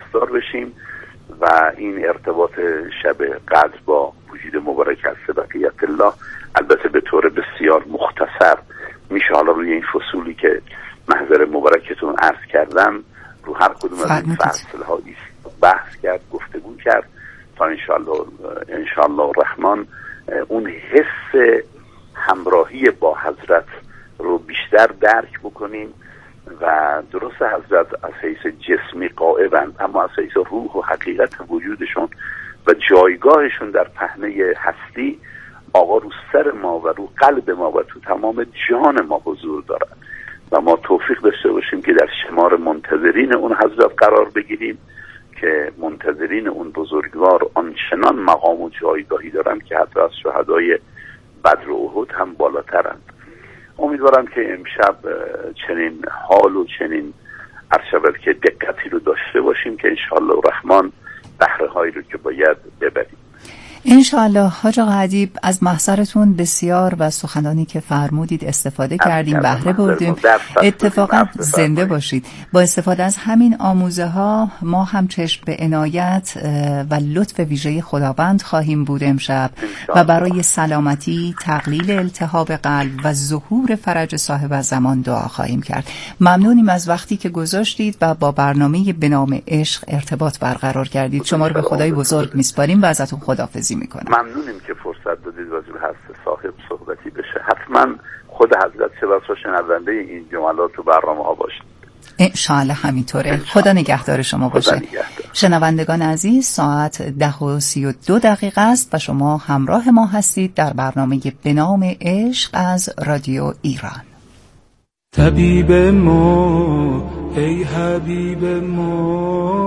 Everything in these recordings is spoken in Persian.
پاسدار بشیم و این ارتباط شب قدر با وجود مبارک از بقیت الله البته به طور بسیار مختصر میشه حالا روی این فصولی که محضر مبارکتون عرض کردم رو هر کدوم از این فصل‌ها بحث کرد، گفتگو کرد تا انشاءالله الرحمن اون حس همراهی با حضرت رو بیشتر درک بکنیم و درست حضرت از حیث جسمی غائبند اما از حیث روح و حقیقت وجودشون و جایگاهشون در پهنه هستی آقا رو سر ما و رو قلب ما و تو تمام جان ما حضور دارند و ما توفیق داشته باشیم که در شمار منتظرین اون حضرت قرار بگیریم که منتظرین اون بزرگوار آنچنان مقام و جایگاهی دارند که حتی از شهدای بدر و احد هم بالاترند. امیدوارم که امشب چنین حال و چنین عرض که دقتی رو داشته باشیم که انشاءالله الرحمن بهره هایی رو که باید ببریم. انشاءالله. حاج آقا ادیب از محضرتون بسیار و سخنانی که فرمودید استفاده کردیم، بهره بردیم. اتفاقا زنده باشید. با استفاده از همین آموزه ها ما هم چشم به عنایت و لطف ویژه خداوند خواهیم بود امشب و برای سلامتی، تقلیل التهاب قلب و ظهور فرج صاحب الزمان دعا خواهیم کرد. ممنونیم از وقتی که گذاشتید و با برنامه به نام عشق ارتباط برقرار کردید. شما رو به خدای بزرگ میسپاریم و ازتون خداحافظی میکنم. ممنونیم که فرصت دادید راجع به هست صاحب صحبتی بشه. حتما خود حضرت شباس و شنونده این جملات و برنامه ها باشید. انشاءالله همینطوره. خدا نگهدار شما باشه. شنوندگان عزیز، ساعت 10:32 است و شما همراه ما هستید در برنامه به نام عشق از رادیو ایران. طبیب ما ای حبیب ما،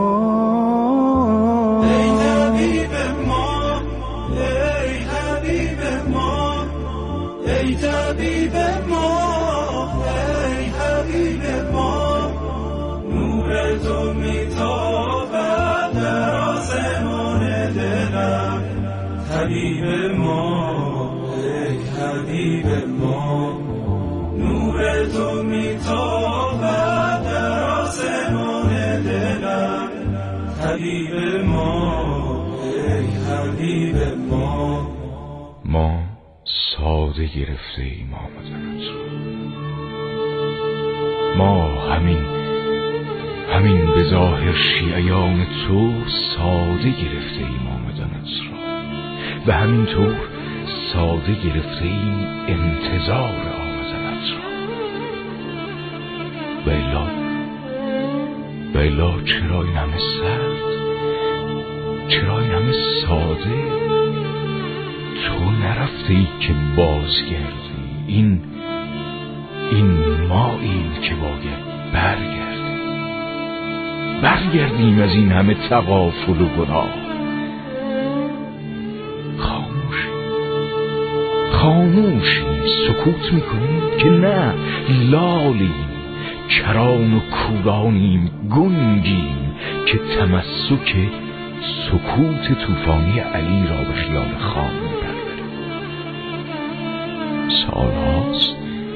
ای طبیب ما، ای حبیب ما، ای طبیب ما، ای حبیب ما، نور تو میتابد در آسمان دلم. طبیب ما ای حبیب ما، نور تو میتابد در آسمان دلم. حبیب ما ای حبیب ما ساده گرفته ایم آمدنت رو. ما همین به ظاهر شیعیان تو ساده گرفته ایم آمدنت را و همینطور ساده گرفته ایم انتظار آمدنت را. و الا چرا این همه سرد، چرا این همه ساده؟ تو نرفته ای که بازگردی. این ماییم که باید برگردیم از این همه تغافل و گناه. خاموشیم سکوت میکنیم که نه، لالیم، کران و کورانیم، گنگیم که تمسک سکوت طوفانی علی را به خیال خام می‌پروریم. سالهاست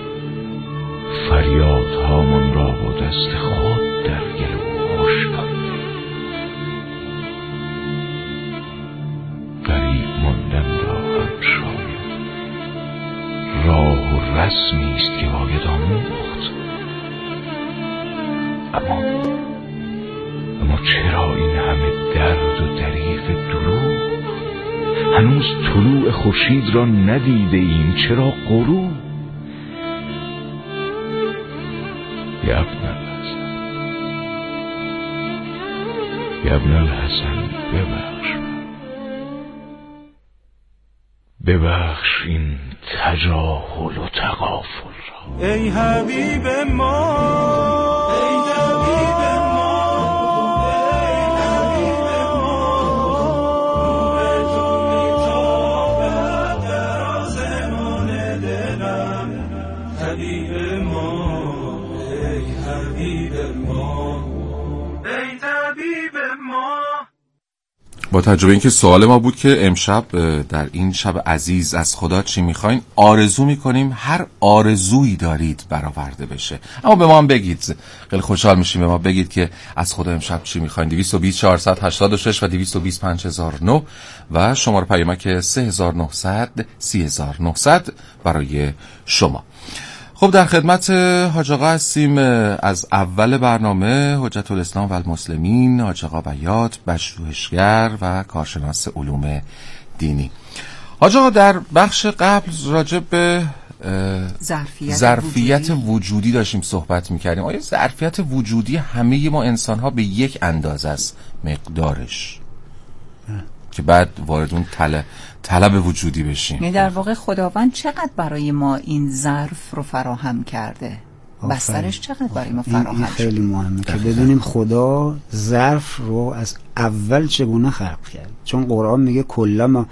فریادهامان را با دست خود در گلو آشکاندیم. غریب ماندن را هم شاید راه و رسمی است که باید آموخت. اما چرا این همه درد و دریغ دروغ؟ هنوز طلوع خورشید را ندیده ایم، چرا غروب؟ یا ابن الحسن ببخش این تجاهل و تغافل را. ای حبیب ما، ای حبیب ما، ای حبیب ما، نور تو میتابد در آسمان دلم. حبیب ما، ای حبیب ما، ای طبیب ما. با تجربه اینکه سوال ما بود که امشب در این شب عزیز از خدا چی میخواین، آرزو میکنیم هر آرزویی دارید برآورده بشه. اما به ما هم بگید، خیلی خوشحال میشیم به ما بگید که از خدا امشب چی میخواین. 220 486 و 220 5009 و شماره پیامک 3900 3900 برای شما. خب در خدمت حاج آقا هستیم از اول برنامه، حجت الاسلام و المسلمین، حاج آقا بیات، پژوهشگر و کارشناس علوم دینی. حاج آقا در بخش قبل راجع به ظرفیت وجودی داشتیم صحبت میکردیم. آیا ظرفیت وجودی همه ما انسان ها به یک اندازه است مقدارش که بعد وارد اون طلب وجودی بشیم؟ یعنی در واقع خداوند چقدر برای ما این ظرف رو فراهم کرده؟ بسترش چقدر برای ما فراهم شده؟ خیلی مهمه که بدونیم خدا ظرف رو از اول چگونه خلق کرد. چون قرآن میگه کلما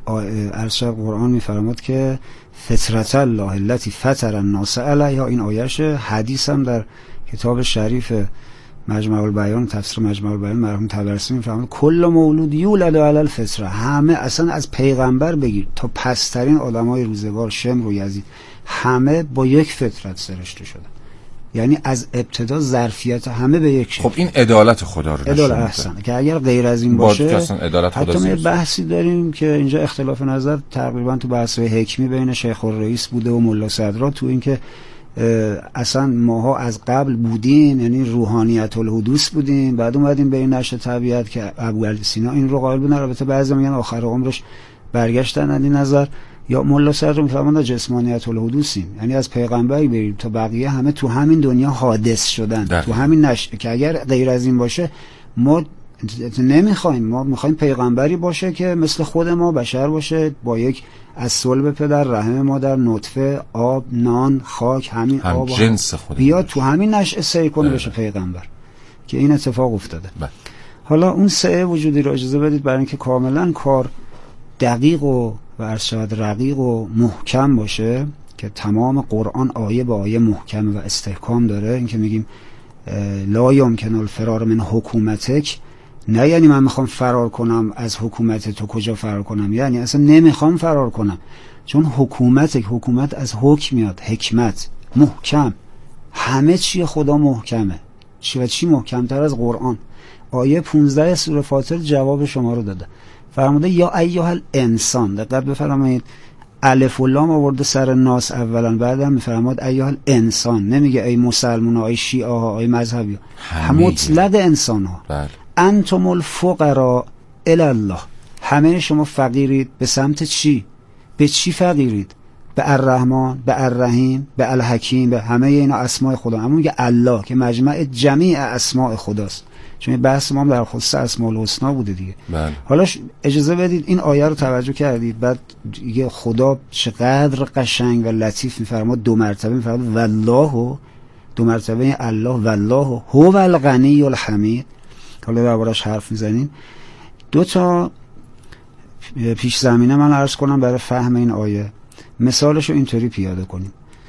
قرآن میفرماد که فطرت الله التي فطر الناس علیها، این آیه‌شه. حدیث هم در کتاب شریف مجمع البیان، تفسیر مجمع البیان مرحوم طبرسی میفرماید کل مولود یولد علی الفطره، همه اصلا از پیغمبر بگیر تا پسترین آدمای روزگار شمر و یزید همه با یک فطرت سرشته شدن. یعنی از ابتدا ظرفیت همه به یک شکل. خب این عدالت خدا رو عدالت احسن که اگر غیر از این باشه حتی ما بحثی داریم که اینجا اختلاف نظر تقریبا تو بحث‌های حکمی بین شیخ الرئیس بوده و ملا صدرا، تو این که اصلا ماها از قبل بودیم، یعنی روحانیت الحدوث بودیم، بعد اومدیم به این نشأه طبیعت که ابوعلی سینا این رو قائل بودن. البته بعضی میگن آخر عمرش برگشتن از این نظر. یا ملا صدر میفرماند جسمانیت الحدوثیم، یعنی از پیغمبری بریم تا بقیه همه تو همین دنیا حادث شدن، تو همین نشأه، که اگر غیر از این باشه ما نمیخوایم. ما میخوایم پیغمبری باشه که مثل خود ما بشر باشه، با یک از صلب پدر، رحم مادر، نطفه، آب، نان، خاک، همین آب جنس خود بیاد تو همین نشأه سعی کنه بشه پیغمبر، که این اتفاق افتاده. حالا اون سعی وجودی رو اجازه بدید برای اینکه کاملا کار دقیق و عرض شود رقیق و محکم باشه، که تمام قرآن آیه به آیه محکم و استحکام داره. این که میگیم لا یمکن الفرار من حکومتک، نه یعنی من میخوام فرار کنم از حکومت تو. کجا فرار کنم؟ یعنی اصلا نمیخوام فرار کنم، چون حکومت از حکم میاد، حکمت، محکم، همه چی خدا محکمه. چی محکمتر از قرآن؟ آیه 15 سوره فاطر جواب شما رو داده، فرموده یا ایها الانسان. دقت بفرمایید، الف و لام آورده سر ناس اولا، بعدم میفرماد ایها الانسان، نمیگه ای مسلمان ها، ای شیعه ها، ای مذهبی ها، مطلق انسان ها. انتم الفقراء الی الله، همه شما فقیرید. به سمت چی؟ به چی فقیرید؟ به الرحمن، به الرحیم، به الحکیم، به همه اینا اسماء خدا. اما میگه الله که مجمع جمیع اسماء خداست، چون بحث ما هم در خصوص اسماء الحسنا بوده دیگه. حالا اجازه بدید این آیه رو توجه کردید، بعد دیگه خدا چقدر قشنگ و لطیف میفرماد، دو مرتبه میفرماد والله، دو مرتبه الله، والله هو الغنی الحمید. حالا دربارش حرف میزنیم. دو تا پیش زمینه من عرض کنم برای فهم این آیه. مثالش رو اینطوری پیاده کنیم.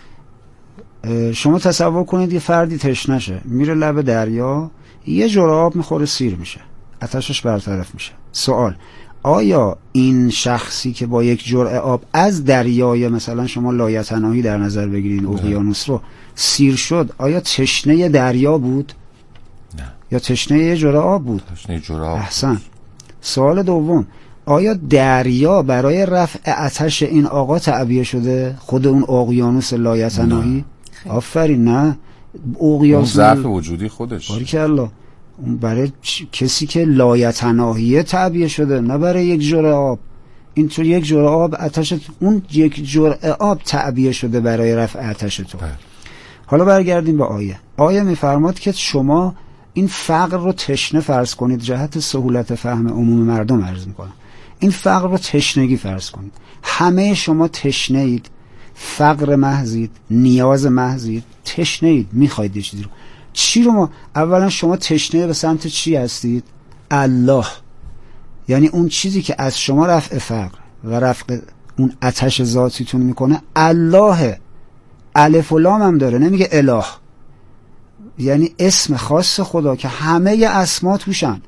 شما تصور کنید یه فردی تشنشه، میره لب دریا، یه جرعه آب میخوره، سیر میشه، آتشش برطرف میشه. سوال، آیا این شخصی که با یک جرعه آب از دریای مثلا شما لایتناهی در نظر بگیرین، اقیانوس رو، سیر شد، آیا تشنه دریا بود؟ نه. یا تشنه یه جرعه آب بود؟ تشنه جرعه آب. احسن. سوال دوم، آیا دریا برای رفع آتش این آقا تعبیه شده؟ خود اون اقیانوس لایتناهی؟ آفرین. نه، اقیانوس اون ظرف وجودی خودش. باریکالله. اون برای کسی که لایتناهیه تعبیه شده، نه برای یک جرعه آب. اینطور یک جرعه آب آتش، اون یک جرعه آب تعبیه شده برای رفع آتش تو. حالا برگردیم به آیه. آیه میفرماد که شما این فقر رو تشنه فرض کنید، جهت سهولت فهم عموم مردم عرض میکنم. این فقر رو تشنگی فرض کنید. همه شما تشنه اید، فقر محضید، نیاز محضید، تشنه اید، میخواید یه چیزی رو. چی رو ما؟ اولا شما تشنه به سمت چی هستید؟ الله. یعنی اون چیزی که از شما رفع فقر و رفع اون آتش ذاتیتون میکنه الله. الف و لام هم داره، نمیگه اله. یعنی اسم خاص خدا که همه اسما توشن.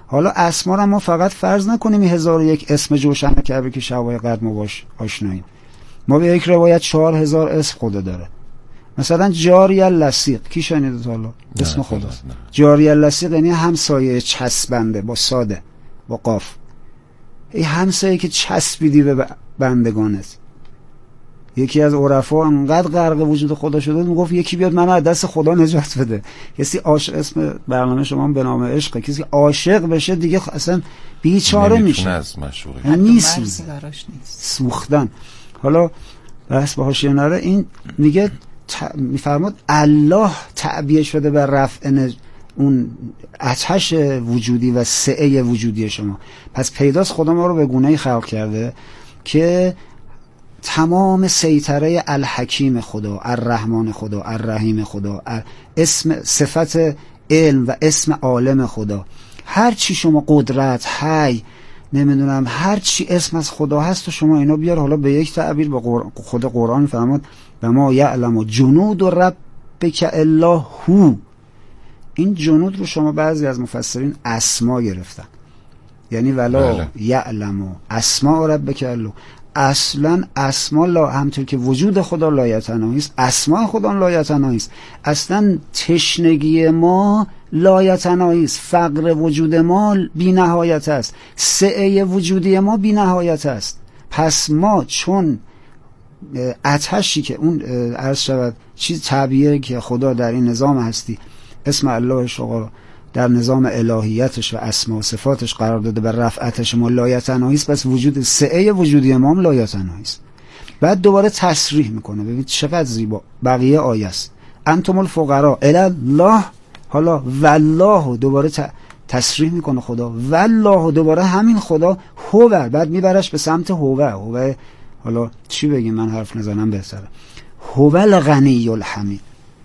حالا اسما رو ما فقط فرض نکنیم 1001 اسم جوشن کعبه که شبای قدر ما باش آشناییم. ما به یک روایت 4000 اسم خدا داره. مثلا جاری اللصیق، کی شنیده تا حالا؟ اسم خداست. جاری اللصیق یعنی همسایه چسبنده، با ساده، با قاف. این همسایه که چسبیدی به بندگانت. یکی از عرفا انقدر غرق وجود خدا شده میگفت یکی بیاد منو از دست خدا نجات بده. کسی عاشق، اسم برنامه شما به نام عشق، کسی عاشق بشه دیگه اصلا بیچاره میشه، از مشوقه نیست، سوختن. حالا بحث به حاشیه نره، این میگه میفرماد الله تعبیه شده بر رفع اون آتش وجودی و سعه وجودی شما. پس پیداست خدا ما رو به گونه‌ای خلق کرده که تمام سیطره الحکیم خدا، الرحمن خدا، الرحیم خدا، اسم صفت علم و اسم عالم خدا، هر چی شما قدرت، حی، نمیدونم هر چی اسم از خدا هست و شما اینا بیار حالا به یک تعبیر به خود قرآن فرمود و ما یعلم جنود ربک الا هو. این جنود رو شما بعضی از مفسرین اسما گرفتن، یعنی ولا یعلم اسماء ربک الا. اصلا اسما همطور که وجود خدا لایتناهی است، اسماء خدا لایتناهی است. اصلا تشنگی ما لایتناهی است، فقر وجود ما بی نهایت است، سعه وجودی ما بی نهایت است. پس ما چون آتشی که اون عرض شود چیز طبیعیه که خدا در این نظام هستی اسم الله شما در نظام الهیتش و اسما و صفاتش قرار داده بر رفعتش ما لایتناهی است، پس وجود سعه وجودی ما هم لایتناهی است. بعد دوباره تصریح میکنه، ببینید چقدر زیبا بقیه آیه است. انتم الفقراء الی الله، حالا والله دوباره تصریح میکنه خدا، والله دوباره همین خدا، هو بعد میبرش به سمت هو. حالا چی بگیم، من حرف نزنم بهتره. هو الغنی الحمید.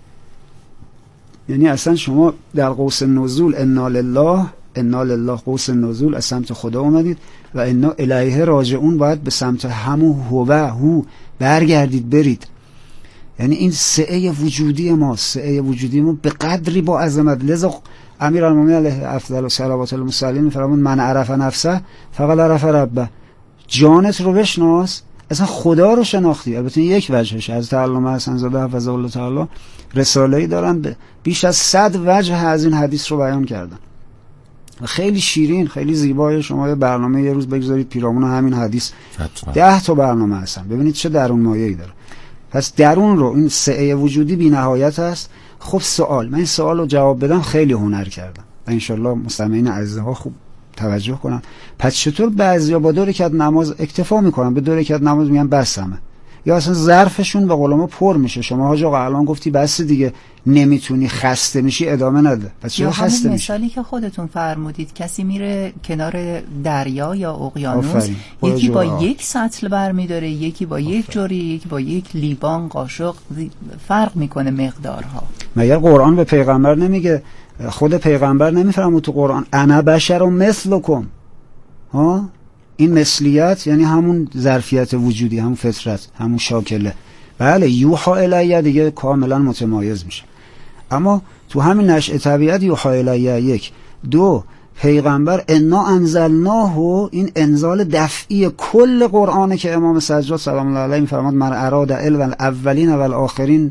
یعنی اصلا شما در قوس النزول انا لله قوس النزول از سمت خدا اومدید و انا الیه راجعون، باید به سمت همون هو برگردید برید. یعنی این سعه وجودی ما به قدری با عظمت. لذا امیرالمومنین علیه افضل الصلوات والسلام میفرمود من عرف نفسه فقط عرف ربه. جانت رو بشناس، اصلا خدا رو شناختی. البته یک وجهش از تعلم حسن زاده حفظه الله تعالی رساله‌ای دارن بیش از 100 وجه از این حدیث رو بیان کردن و خیلی شیرین، خیلی زیبای. شما یه برنامه یه روز بگذارید پیرامون همین حدیث 10 تا برنامه هستن، ببینید چه درون مایه‌ای داره. پس درون رو این سعه وجودی بی نهایت است. خب سوال، من این سوال رو جواب بدم خیلی هنر کردم و انشالله مستمعین عزیزها خوب توجه کنن. پس چطور بعضیا با 2 رکعت نماز اکتفا میکنن، به 2 رکعت نماز میگن بس همه، یا اصلا ظرفشون به قول ما پر میشه. شما حاج آقا الان گفتی بس دیگه، نمیتونی، خسته میشی، ادامه نده. پس چرا خسته میشی؟ مثالی که خودتون فرمودید، کسی میره کنار دریا یا اقیانوس، یکی با یک سطل برمیداره، یکی با یک جوری، یکی با یک لیوان قاشق، فرق میکنه مقدارها. مگر قرآن به پیغمبر نمیگه؟ خود پیغمبر نمیفرمود تو قرآن انا بشر مثلکم؟ ها، این مثلیت یعنی همون ظرفیت وجودی، همون فطرت، همون شاکله. بله یوحا الیه دیگه کاملا متمایز میشه. اما تو همین نشأه طبیعت یوحا الیه 1 2 پیغمبر انا انزلناه، این انزال دفعی کل قرآنه که امام سجاد سلام الله علیه میفرماد من اراد علم الاولین و الاخرین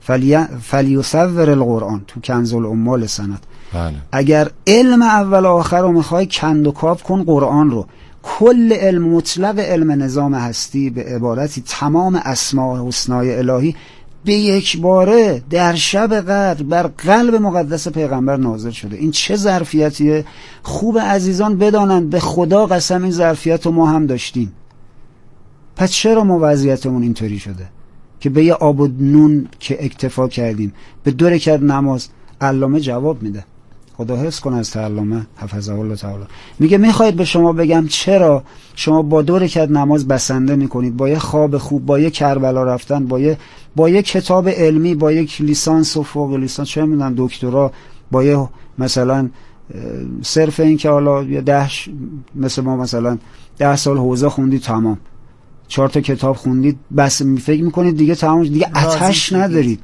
فلیصور القرآن تو کنز الاموال سند. بله. اگر علم اول و آخر رو میخوای کند و کاف کن قرآن رو. کل علم، مطلق علم نظام هستی، به عبارتی تمام اسماء حسنای الهی به یک باره در شب قدر بر قلب مقدس پیغمبر نازل شده. این چه ظرفیتیه؟ خوب عزیزان بدانند به خدا قسم این ظرفیت رو ما هم داشتیم. پس چرا ما وضعیتمون اینطوری شده که به یه آب و نون که اکتفا کردیم؟ به 2 رکعت نماز علامه جواب میده، خدا حفظ کنه از علامه حفظه الله تعالی. میگه میخواید به شما بگم چرا شما با 2 رکعت نماز بسنده میکنید، با یه خواب خوب، با یه کربلا رفتن، با یه کتاب علمی، با یک لیسانس و فوق لیسانس، چه میدونم دکترا، با یه مثلا صرف این که حالا یه مثل ما مثلا 10 سال حوزه خوندید، تمام 4 تا کتاب خوندید، بس فکر میکنید دیگه تمام، دیگه آتش ندارید،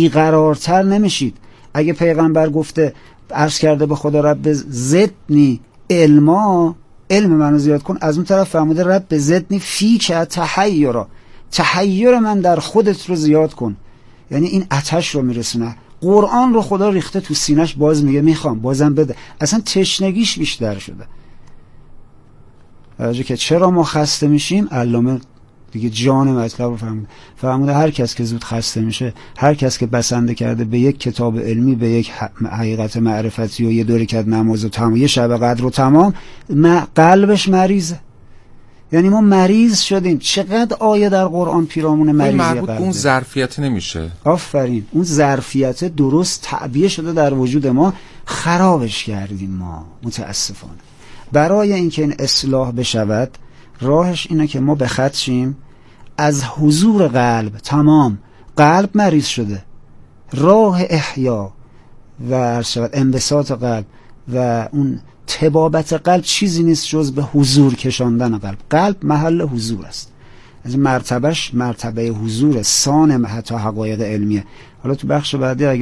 بیقرارتر نمیشید. اگه پیغمبر گفته عرض کرده به خدا رب زدنی علم منو زیاد کن، از اون طرف فرموده رب زدنی فیک تحیر من در خودت رو زیاد کن، یعنی این آتش رو میرسونه. قرآن رو خدا ریخته تو سینش، باز میگه میخوام، بازم بده. اصلا تشنگیش بیشتر شده. راجع که چرا ما خسته میشیم، علامه دیگه جان مطلب رو فرموده هر کس که زود خسته میشه، هر کس که بسنده کرده به یک کتاب علمی، به یک حقیقت معرفتی و یه دو رکعت نماز و تمام، یه شب قدر و تمام، قلبش مریضه. یعنی ما مریض شدیم. چقدر آیه در قرآن پیرامون مریضی مربوط اون ظرفیت نمیشه. آفرین. اون ظرفیت درست تعبیه شده در وجود ما، خرابش کردیم ما متاسفانه. برای اینکه این اصلاح بشود، راهش اینه که ما به خط شیم از حضور قلب. تمام قلب مریض شده. راه احیا و انبساط قلب و اون طبابت قلب چیزی نیست جز به حضور کشاندن قلب. قلب محل حضور است. از مرتبهش مرتبه حضور سان حتی حقایق علمیه. حالا تو بخش بعدی اگه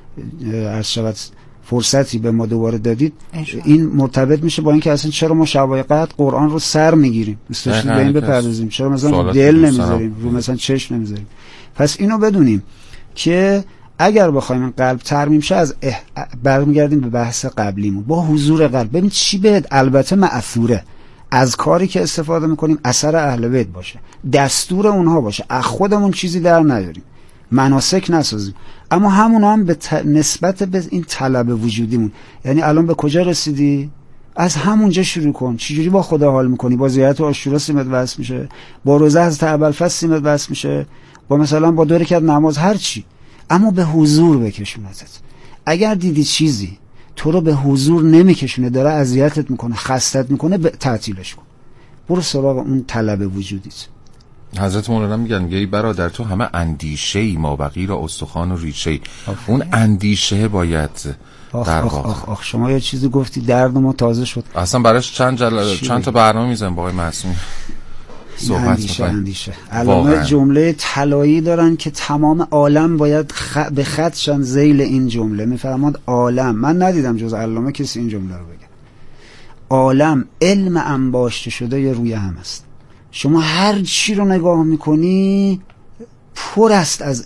فرصتی به ما دوباره دادید این مرتبط میشه با اینکه اصلا چرا ما شبای قدر قرآن رو سر میگیریم، دوست داشتیم به این بپردازیم، چرا مثلا دل نمیذاریم رو مثلا چشم نمیذاریم. پس اینو بدونیم که اگر بخوایم این قلب ترمیم شه، از برمیگردیم به بحث قبلیمون با حضور قلب. ببین چی بهت، البته معثوره، از کاری که استفاده میکنیم اثر اهل بیت باشه، دستور اونها باشه، از خودمون چیزی در نیاریم، مناسک نسازیم، اما همونا هم به نسبت به این طلب وجودیمون. یعنی الان به کجا رسیدی؟ از همونجا شروع کن. چجوری با خدا حال میکنی؟ با زیارت عاشورا سیمت وصل میشه، با روزه از ابوالفضل سیمت وصل میشه، با مثلا با 2 رکعت نماز، هر چی، اما به حضور بکشونتت. اگر دیدی چیزی تو رو به حضور نمیکشونه، داره اذیتت میکنه، خستت میکنه، تعطیلش کن، برو سراغ اون طلب وجودیت. حضرت مولانا میگن ای برادر تو همه اندیشه‌ای ما بقی را استخوان و ریشه‌ای. اون اندیشه باید در واقع. آخ شما یه چیزی گفتی درد ما تازه شد. اصلا براش چند تا برنامه میزنم با آقای معصومی صحبت می‌کنیم. اندیشه علامه جمله طلایی دارن که تمام عالم باید به خطشن ذیل این جمله. میفرماد عالم، من ندیدم جز علامه کسی این جمله رو بگه، عالم علم انباشته شده یا روی هم است. شما هر چی رو نگاه میکنی پر است از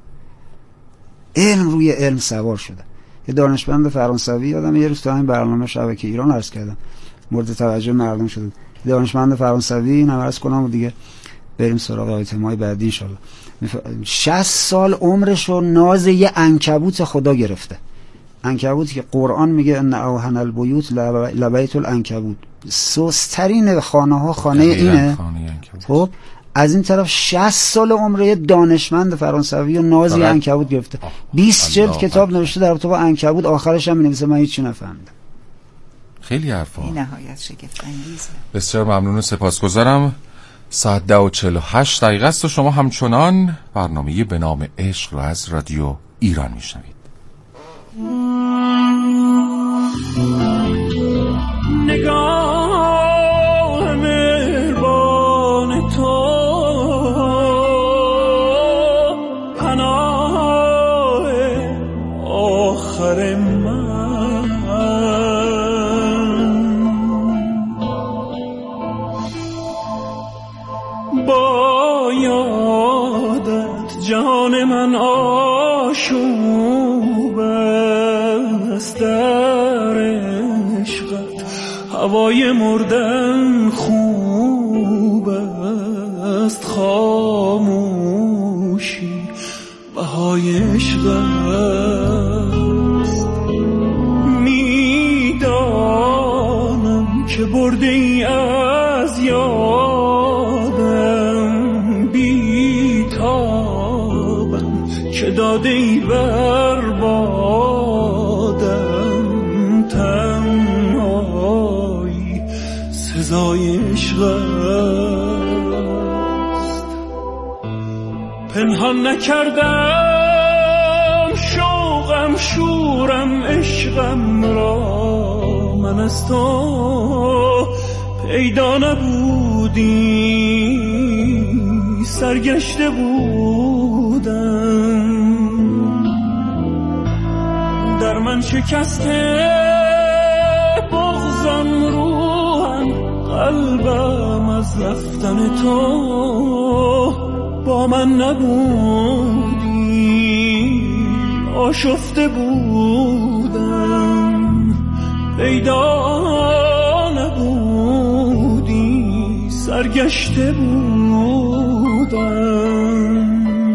علم روی علم سوار شده. یه دانشمند فرانسوی یادم یه روز تو همین برنامه شبکه ایران عرض کردم، مورد توجه مردم شد. دانشمند فرانسوی نمارس کنم و دیگه بریم سراغ آیتم‌های بعدی ان شاءالله. 60 سال عمرشو ناز یه عنکبوت خدا گرفته. عنکبوتی که قرآن میگه ان اوهن البیوت لبیت العنکبوت، سوسترین خانه‌ها خانه اینه. خب از این طرف 60 سال عمر یه دانشمند فرانسوی و نازی عنکبوت گرفته. 20 جلد کتاب نوشته در تو با عنکبوت، آخرش هم می‌نویسه من هیچ چی نفهمیدم. خیلی حرفا. این نهایت شگفت انگیزه. بسیار ممنون و سپاسگزارم. ساعت 10:48 است و شما همچنان برنامه به نام عشق رو از رادیو ایران میشنوید. نگاه مهربان تو پناه آخر من، با یادت جان من آشوب است، در عشقت هوای مردن خوب است، خاموشی بهای عشق است. میدانم که برده ای از یادم، بیتابم که داده ای بربادم، تنهایی سزای عشق است. پنهان نکردم شوقم شورم عشقم را، من از تو پیدا نبودی سرگشته بودم، در من شکسته بغضم از رفتن تو با من نبودی، آشفته بودم پیدا نبودی، سرگشته بودم.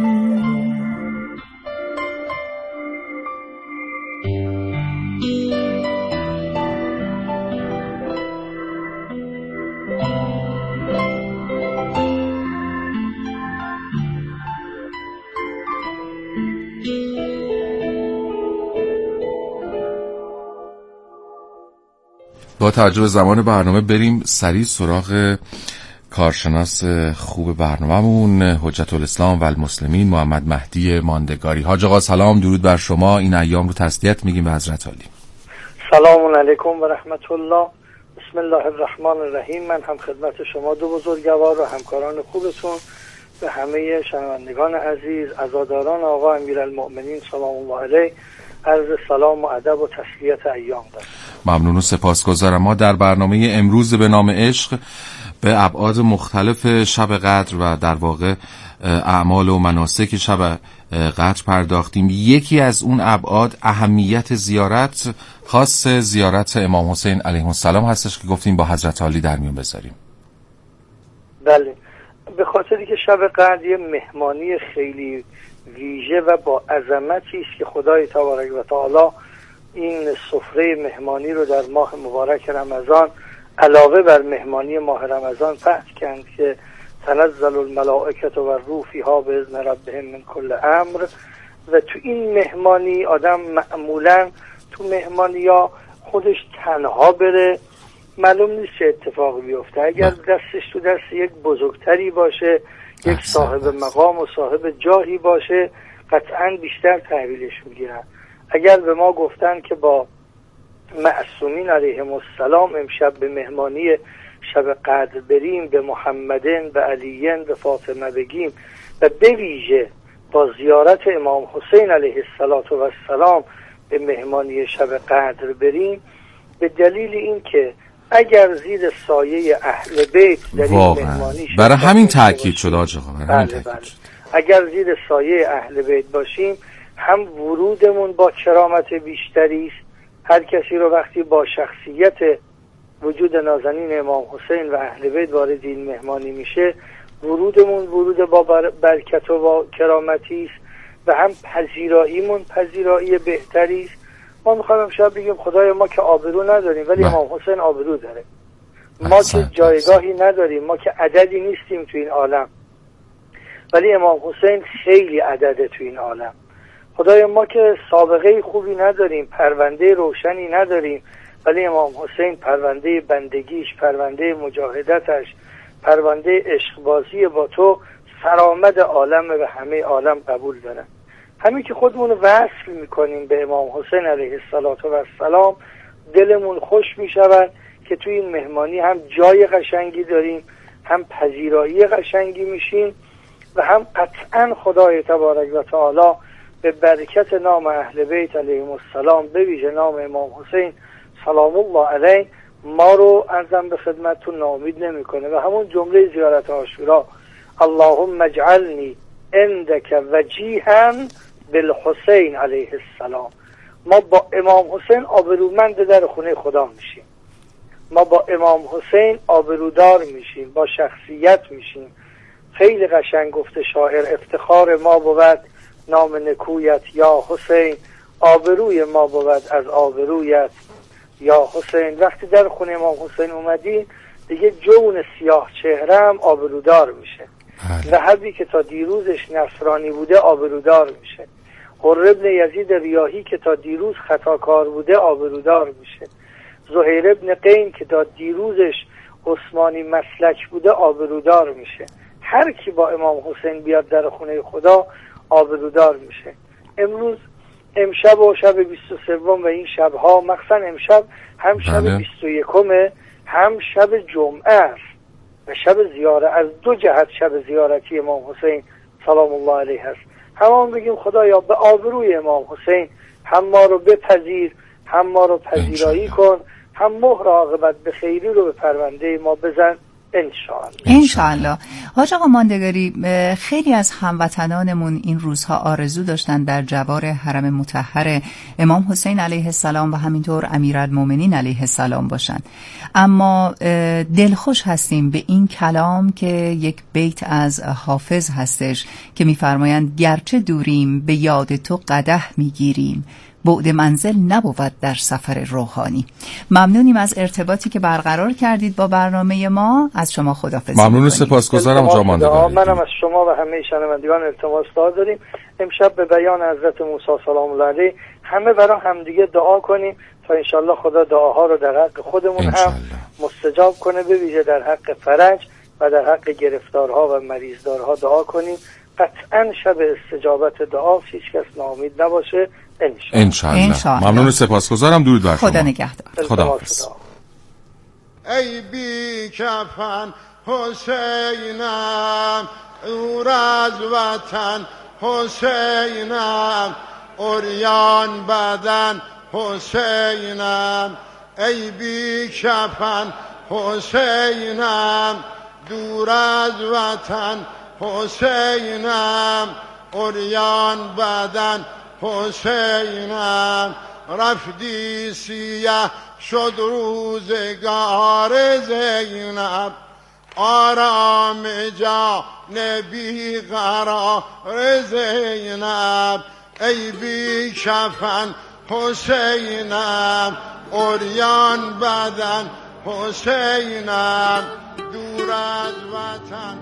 با توجه به زمان برنامه بریم سریع سراغ کارشناس خوب برنامه‌مون، حجت الاسلام و المسلمین، محمد مهدی ماندگاری. حاج آقا سلام، درود بر شما. این ایام رو تسلیت میگیم به حضرت عالی. سلام علیکم و رحمت الله. بسم الله الرحمن الرحیم. من هم خدمت شما دو بزرگوار و همکاران خوبتون به همه شنوندگان عزیز، عزاداران آقا امیرالمؤمنین سلام الله علیه عرض سلام و ادب و تسلیت ایام دارم. ممنون و سپاسگزارم. ما در برنامه امروز به نام عشق به ابعاد مختلف شب قدر و در واقع اعمال و مناسک شب قدر پرداختیم. یکی از اون ابعاد اهمیت زیارت، خاص زیارت امام حسین علیه السلام هستش که گفتیم با حضرت عالی در میون بذاریم. بله، به خاطری که شب قدر یه مهمانی خیلی ویژه و با عظمتی است که خدای تبارک و تعالی این سفره مهمانی رو در ماه مبارک رمضان علاوه بر مهمانی ماه رمضان پهن کرد که تنزل الملائکه و الروح فیها باذن ربهم من کل امر. و تو این مهمانی آدم معمولا تو مهمانی ها خودش تنها بره، معلوم نیست چه اتفاقی بیفته. اگر دستش تو دست یک بزرگتری باشه، یک صاحب مقام و صاحب جاهی باشه، قطعا بیشتر تحویلش میگیرن. اگر به ما گفتن که با معصومین علیهم السلام امشب به مهمانی شب قدر بریم، به محمدین، به علیین، به فاطمه بگیم و به ویژه با زیارت امام حسین علیه السلام به مهمانی شب قدر بریم، به دلیل این که اگر زیر سایه اهل بیت در این مهمانی برای همین تاکید شد آقا، اگر زیر سایه اهل بیت باشیم، هم ورودمون با کرامت بیشتری است. هر کسی رو وقتی با شخصیت وجود نازنین امام حسین و اهل بیت وارد این مهمانی میشه، ورودمون ورود با برکت و با کرامتی است و هم پذیراییمون پذیرایی بهتری است. ما میخوایم امشب بگیم خدای ما که آبرو نداریم ولی امام حسین آبرو داره. ما که جایگاهی نداریم، ما که عددی نیستیم تو این عالم، ولی امام حسین خیلی عدده تو این عالم. خدای ما که سابقه خوبی نداریم، پرونده روشنی نداریم، ولی امام حسین پرونده بندگیش، پرونده مجاهدتش، پرونده عشقبازی با تو سرآمد عالم و همه عالم قبول دارن. همین که خودمون وصل میکنیم به امام حسین علیه السلام، دلمون خوش میشود که توی این مهمانی هم جای قشنگی داریم، هم پذیرایی قشنگی میشیم و هم قطعا خدای تبارک و تعالی به برکت نام اهل بیت علیهم السلام، به ویژه نام امام حسین سلام الله علیه، ما رو ارزم به خدمتتون ناامید نمیکنه. و همون جمله زیارت عاشورا، اللهم اجعلنی عندک وجیها بالحسین علیه السلام. ما با امام حسین آبرومند در خونه خدا میشیم، ما با امام حسین آبرودار میشیم، با شخصیت میشیم. خیلی قشنگ گفته شاعر، افتخار ما بود نام نکویت یا حسین، آبروی ما بود از آبرویت یا حسین. وقتی در خونه امام حسین اومدی دیگه جون سیاه چهره هم آبرودار میشه. ذهبی که تا دیروزش نصرانی بوده آبرودار میشه. حر ابن یزید ریاحی که تا دیروز خطاکار بوده آبرودار میشه. زهیر ابن قین که تا دیروزش عثمانی مسلک بوده آبرودار میشه. هر کی با امام حسین بیاد در خونه خدا آبرودار میشه. امشب و شب 23 و این شبها، مخصوصا امشب هم شب 21 هم شب جمعه است و شب زیارت، از دو جهت شب زیارتی امام حسین سلام الله علیه است. همون بگیم خدایا به آبروی امام حسین هم ما رو بپذیر، هم ما رو پذیرایی کن، هم مهر عاقبت به خیری رو به پرونده ما بزن انشاءالله. حاج آقا ماندگاری، خیلی از هموطنانمون این روزها آرزو داشتن در جوار حرم مطهر امام حسین علیه السلام و همینطور امیرالمومنین علیه السلام باشن، اما دلخوش هستیم به این کلام که یک بیت از حافظ هستش که میفرمایند گرچه دوریم به یاد تو قدح میگیریم، بعد منزل نبود در سفر روحانی. ممنونیم از ارتباطی که برقرار کردید با برنامه ما. از شما خداحافظی. ممنون و سپاسگزارم جناب ماندگاری. منم از شما و همه شنوندگان التماس داریم امشب به بیان حضرت موسی سلام الله علیه همه برای همدیگه دعا کنیم تا انشالله خدا دعاها رو در حق خودمون هم مستجاب کنه، به ویژه در حق فرج و در حق گرفتارها و مریضدارها دعا کنیم. قطعا شب استجابت دعا هیچ کس ناامید نباشه. انشالله. ممنون و سپاسگزارم. درود بر شما. خدا نگهدار. خداحافظ. ای بی کفن حسینم، دور از وطن حسینم، عریان بدن حسینم. ای بی کفن حسینم، دور از وطن حسینم، عریان بدن حسینم. رفتی سیه شد روزگار زینب، آرام جان بی قرار زینب. ای بی کفن حسینم، عریان بدن حسینم، دور از وطن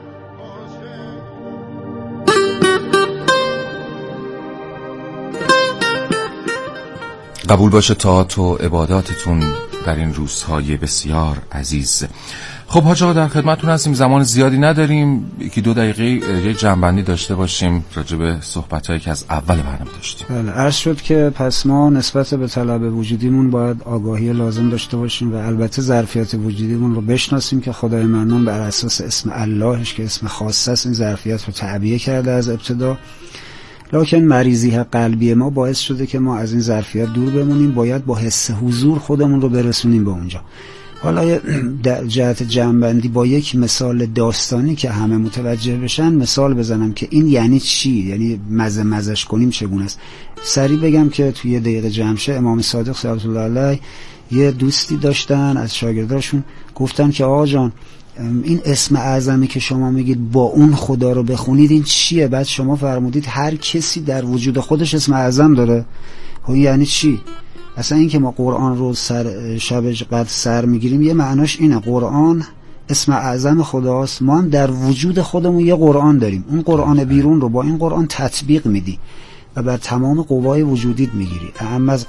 قبول باشه طاعت و عباداتتون در این روزهای بسیار عزیز. خب حاج آقا در خدمتتون هستیم، زمان زیادی نداریم، 1-2 دقیقه یه جنبندی داشته باشیم راجع به صحبتایی که از اول برنامه داشتیم. بله، عرض شد که پس ما نسبت به طلب وجودیمون باید آگاهی لازم داشته باشیم و البته ظرفیت وجودیمون رو بشناسیم که خدای منان بر اساس اسم اللهش که اسم خاصه است این ظرفیت رو تعبیه کرده از ابتدا. لکن مریضی قلبی ما باعث شده که ما از این ظرفیت دور بمونیم، باید با حس حضور خودمون رو برسونیم به اونجا. حالا جهت جنبندی با یک مثال داستانی که همه متوجه بشن مثال بزنم که این یعنی چی، یعنی مزش کنیم چگونه است. سریع بگم که توی 1 دقیقه جمشه امام صادق صلوات الله علیه یه دوستی داشتن از شاگرداشون، گفتن که آقا جان این اسم اعظمی که شما میگید با اون خدا رو بخونید این چیه؟ بعد شما فرمودید هر کسی در وجود خودش اسم اعظم داره. خب یعنی چی؟ اصلا این که ما قرآن رو شب قدر سر میگیریم یه معناش اینه، قرآن اسم اعظم خداست، ما هم در وجود خودمون یه قرآن داریم، اون قرآن بیرون رو با این قرآن تطبیق میدی و بر تمام قوای وجودیت میگیری، اهم از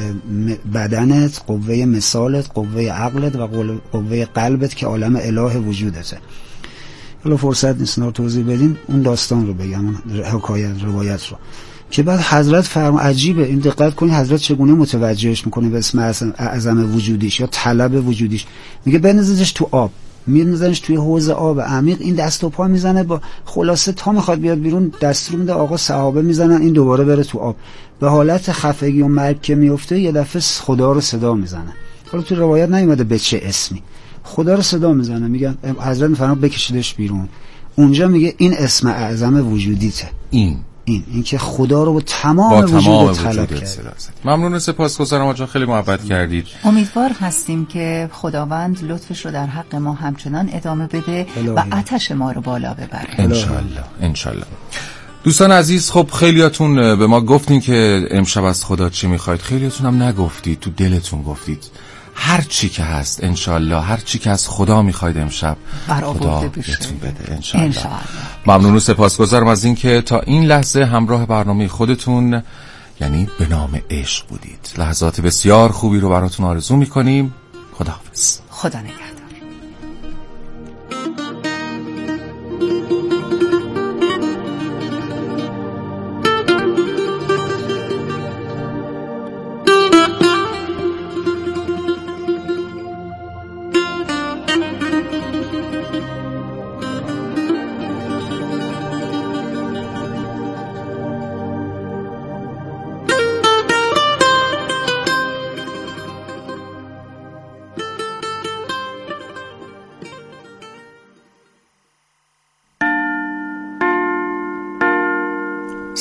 بدنت، قوه مثالت، قوه عقلت و قوه قلبت که عالم اله وجودته. حالا فرصت نیست رو توضیح بدیم، اون داستان رو بگم، حکایت روایت رو که بعد حضرت فرمود عجیبه، این دقت کنید حضرت چگونه متوجهش میکنه به اسم اعظم وجودیش یا طلب وجودیش. میگه بنزش تو آب، میذارنش توی حوض آب عمیق، این دست و پا میزنه، با خلاصه تا میخواد بیاد بیرون دستور میده آقا صحابه میزنن این دوباره بره تو آب، به حالت خفگی و مرگ که میفته یه دفعه خدا رو صدا میزنه. حالا تو روایت نیومده به چه اسمی، خدا رو صدا میزنه، میگن حضرت میفرماد بکشیدش بیرون. اونجا میگه این اسم اعظم وجودیته، این که خدا رو با تمام وجود طلب کرد. ممنون و سپاسگزارم آقا، خیلی محبت کردید. امیدوار هستیم که خداوند لطفش رو در حق ما همچنان ادامه بده و آتش ما رو بالا ببره انشالله. دوستان عزیز، خب خیلیاتون به ما گفتین که امشب از خدا چی میخواید، خیلیاتون هم نگفتید، تو دلتون گفتید هر چی که هست انشالله، هر چی که از خدا میخواید امشب خدا بهتون بده انشالله. ممنون و سپاسگزارم از این که تا این لحظه همراه برنامه خودتون یعنی به نام عشق بودید. لحظات بسیار خوبی رو براتون آرزو میکنیم. خداحافظ. خدا نگهدار.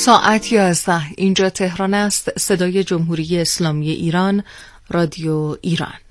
ساعت 11 اینجا تهران است. صدای جمهوری اسلامی ایران، رادیو ایران.